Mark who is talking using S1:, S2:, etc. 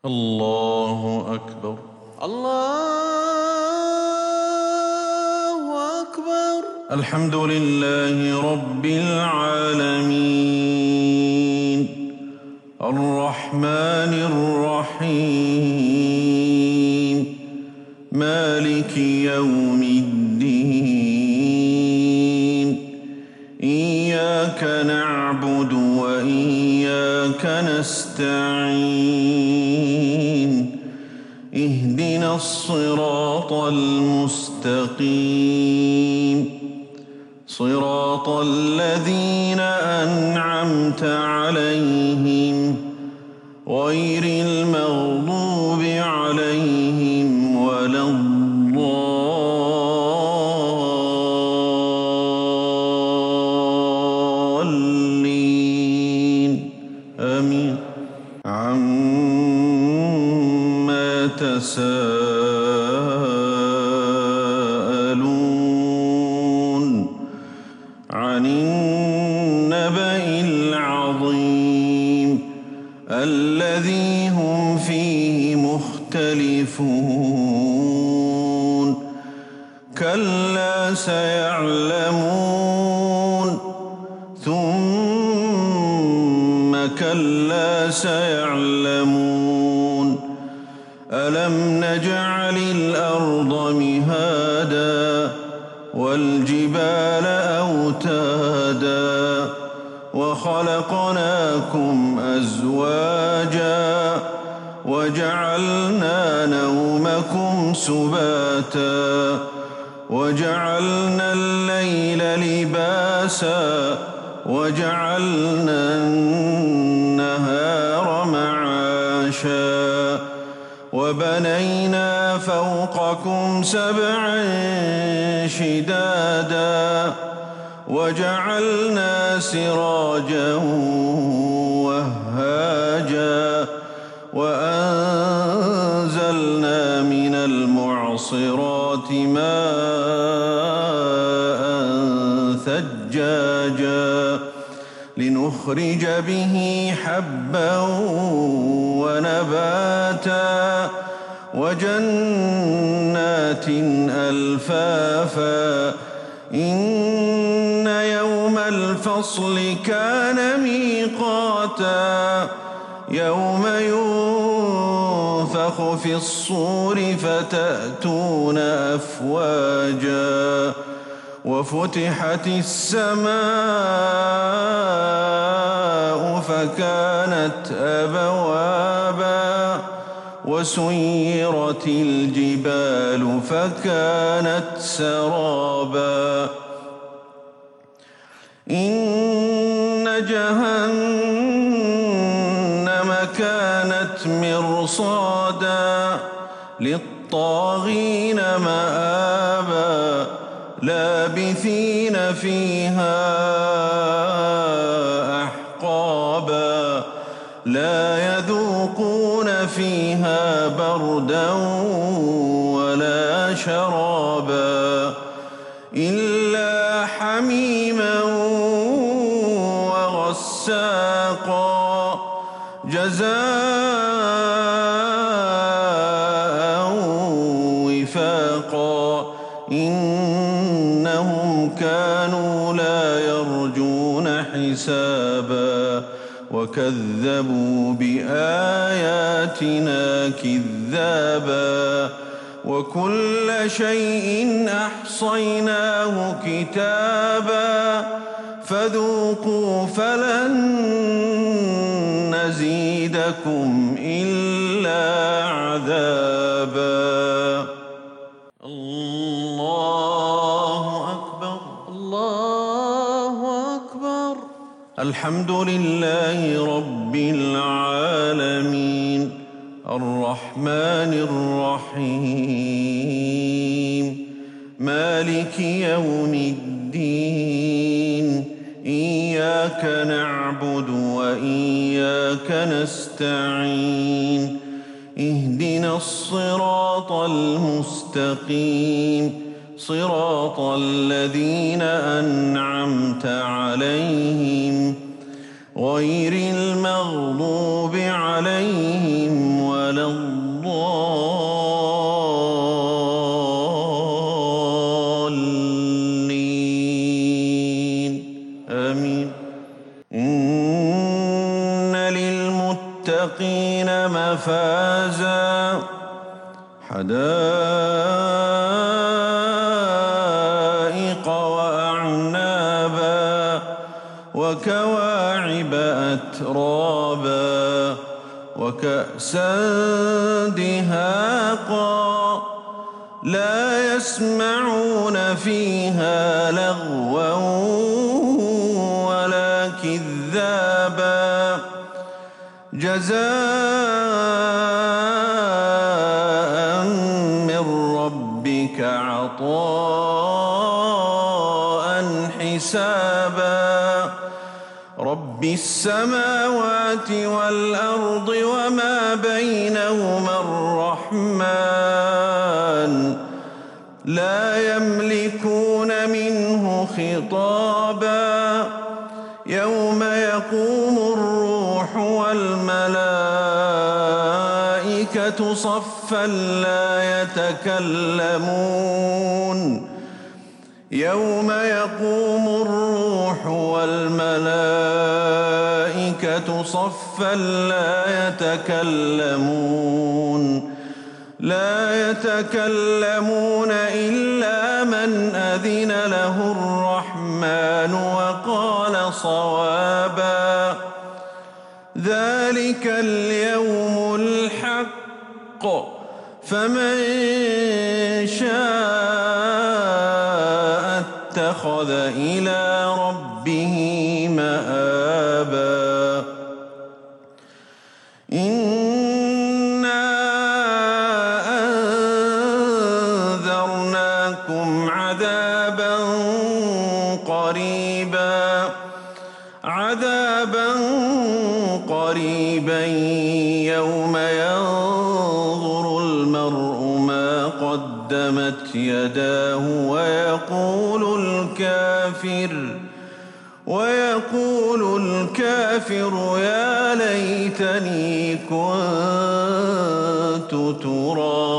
S1: الله أكبر.
S2: الله أكبر.
S1: الحمد لله رب العالمين الرحمن الرحيم مالك يوم الدين إياك نعبد وإياك نستعين اهدنا الصراط المستقيم صراط الذين أنعمت عليهم غير المغضوب عليهم ولا الضالين آمين. عما تساءلون عن النبأ العظيم الذي هم فيه مختلفون كلا سيعلمون ثم كلا سيعلمون ألم نجعل الأرض مهادا والجبال أوتادا وخلقناكم أزواجا وجعلنا نومكم سباتا وجعلنا الليل لباسا وجعلنا النهار معاشا وبنينا فوقكم سبعا شدادا وجعلنا سراجا وهاجا وأنزلنا من المعصرات ماء ثجاجا لنخرج به حبا ونباتا وجنات ألفافا إن يوم الفصل كان ميقاتا يوم ينفخ في الصور فتأتون أفواجا وفتحت السماء فكانت أبوابا وسيرت الجبال فكانت سرابا إن جهنم كانت مرصادا للطاغين مآبا لابثين فيها أحقابا لا يذوقون فيها بردا ولا شرابا إلا حميما وغساقا جزاء وفاقا إنهم كانوا لا يرجون حسابا وكذبوا بآياتنا كذابا وكل شيء أحصيناه كتابا فذوقوا فلن نزيدكم إلا عذابا. الله أكبر.
S2: الله أكبر.
S1: الحمد لله رب العالمين الرحمن الرحيم مالك يوم الدين إياك نعبد وإياك نستعين اهدنا الصراط المستقيم صراط الذين أنعمت عليهم غير المغضوب عليهم ولا مفازا حدائق وأعنابا وكواعب أترابا وكأسا دهاقا لا يسمعون فيها لغوا ولا كذابا جزاء من ربك عطاء حسابا رب السماوات والأرض وما بينهما الرحمن لا يملكون منه خطابا يوم يقوم الروح والملائكة صفا لا يتكلمون يوم يقوم الروح والملائكة صفا لا يتكلمون إلا من أذن له الرحمن وقال صوابا ذلك اليوم الحق فمن شاء اتخذ إلى ربه مآبا إنا أنذرناكم عذابا قريبا يوم ينظر المرء ما قدمت يداه ويقول الكافر يا ليتني كنت ترابا